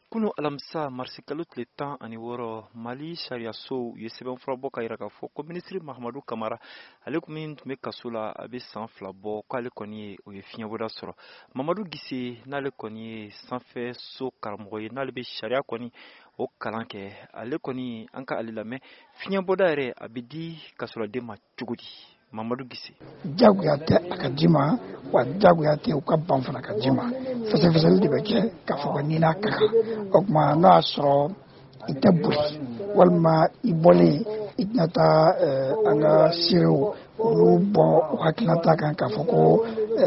Kunu alamsa marsikalo tile 16 Mali sariyaso ye sɛbɛnfura bɔ ka yira k'a fɔ ko minisiri Mahamadu Kamara ale min tun bɛ kaso la a bɛ san 2 bɔ k'ale kɔni ye o ye fiɲɛbɔda sɔrɔ. Mamadu Gise n'ale kɔni ye sanfɛ so karamɔgɔ ye n'ale bɛ sariya kɔni o kalan kɛ ale kɔni an ka ale lamɛn fiɲɛbɔda yɛrɛ a bɛ di kasoladen ma cogo di? Mamadu Gise. Jagoya tɛ a ka di ma wa jagoya tɛ u ka ban fana ka di ma fɛsɛfɛsɛli de bɛ kɛ k'a fɔ ko ni n'a ka kan o tuma n'a y'a sɔrɔ i tɛ boli walima i bɔlen i tɛna taa an ka seerew olu bɔ u hakilinata kan k'a fɔ ko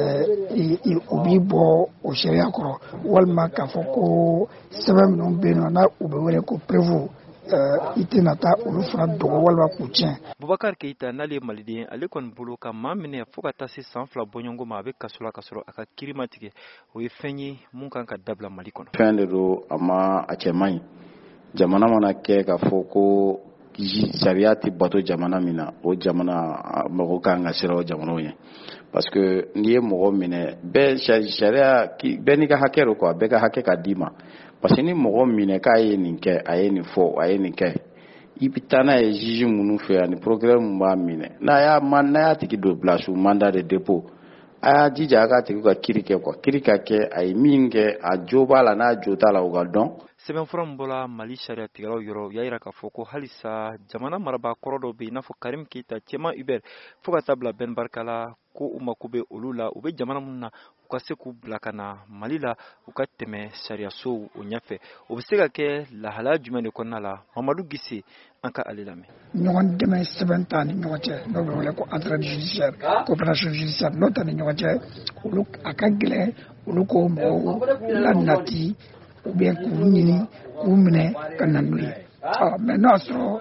u b'i bɔ o sariya kɔrɔ walima k'a fɔ ko sɛbɛn minnu bɛ yen nɔ n'a u bɛ wele ko prévu i tɛna taa olu fana dogo walima k'u tiɲɛ. Bubakari Keita n'ale ye maliden ale kɔni bolo ka maa minɛ fo ka taa se san 2 bɔɲɔgɔnko ma a bɛ kaso la ka sɔrɔ a ka kiiri ma tigɛ o ye fɛn ye mun kan ka dabila Mali kɔnɔ. Fɛn de don a ma a cɛ man ɲi jamana mana kɛ k'a fɔ ko sariya tɛ bato jamana min na o jamana mɔgɔ kan ka siran o jamanaw ɲɛ parce que n'i ye mɔgɔ minɛ sariya bɛɛ n'i ka hakɛ do quoi bɛɛ ka hakɛ ka d'i ma parce que ni mɔgɔ minɛ k'a ye nin kɛ a ye nin fɔ a ye nin kɛ i bɛ taa n'a ye juge minnu fɛ yan ni procureur min b'a minɛ n'a y'a tigi don bila sous mandat de dépôt a y'a jija a k'a tigi ka kiiri kɛ quoi kiiri ka kɛ a ye min kɛ a jo b'a la n'a jo t'a la o ka dɔn. Sɛbɛnfura min bɔra Mali sariya tigɛlaw yɔrɔ u y'a jira k'a fɔ ko halisa jamana marabaa kɔrɔ dɔw bɛ yen i n'a fɔ Karim Keita Cɛma Hubert fo ka taa bila Ben Barka la ko u mako bɛ olu la u bɛ jamana minnu na u ka se k'u bila ka na Mali la u ka tɛmɛ sariyasow o ɲɛfɛ o bɛ se ka kɛ lahalaya jumɛn de kɔnɔna la Mamadu Gise an ka ale lamɛn. Ɲɔgɔn dɛmɛ sɛbɛn t'an ni ɲɔgɔn cɛ n'o bɛ wele ko entraide judiciaire coopération judiciaire n'o t'an ni ɲɔgɔn cɛ olu a ka gɛlɛn olu ko mɔgɔw la nati ou bien k'u ɲini k'u minɛ ka na n'u ye mais n'a sɔrɔ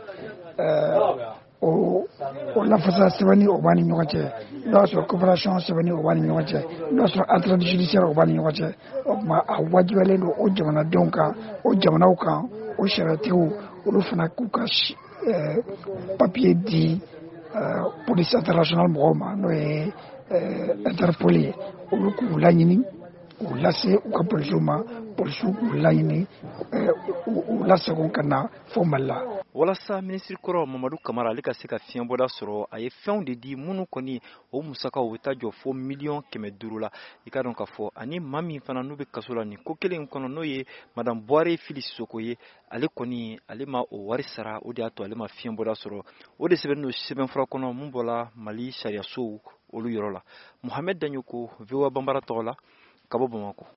o lafasa sɛbɛnni o b'a ni ɲɔgɔn cɛ n'a sɔrɔ coopération sɛbɛnni o b'a ni ɲɔgɔn cɛ n'a sɔrɔ entraide judiciaire o b'a ni ɲɔgɔn cɛ o tuma a wajibiyalen don o jamanadenw kan o jamanaw kan o sariyatigiw olu fana k'u ka papier di police internationale mɔgɔw ma n'o ye Interpol ye olu k'u laɲini k'u lase u ka polisiw ma polisiw k'u laɲini u lasago ka na fo Mali la. Walasa minisiri kɔrɔ Mamadu Kamara ale ka se ka fiɲɛbɔda sɔrɔ a ye fɛnw de di minnu kɔni o musakaw bɛ taa jɔ fo miliyɔn 500 la i ka dɔn k'a fɔ ani maa min fana n'u bɛ kaso la nin ko kelen kɔnɔ n'o ye Madame Buhari Fili Sisoko ye ale kɔni ale ma o wari sara o de y'a to ale ma fiɲɛbɔda sɔrɔ o de sɛbɛnnen don sɛbɛnfura kɔnɔ mun bɔra Mali sariyasow olu yɔrɔ la. Mohamed Danyoko VOA Bambara tɔgɔ la ka bɔ Bamakɔ.